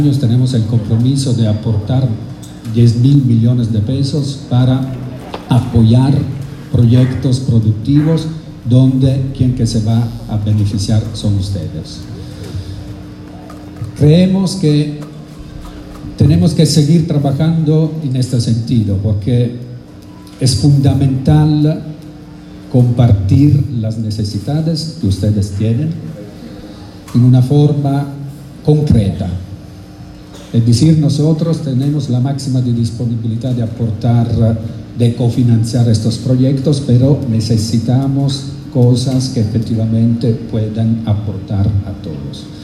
Tenemos el compromiso de aportar 10.000 millones de pesos para apoyar proyectos productivos donde quien que se va a beneficiar son ustedes. Creemos que tenemos que seguir trabajando en este sentido porque es fundamental compartir las necesidades que ustedes tienen en una forma concreta. Es decir, nosotros tenemos la máxima de disponibilidad de aportar, de cofinanciar estos proyectos, pero necesitamos cosas que efectivamente puedan aportar a todos.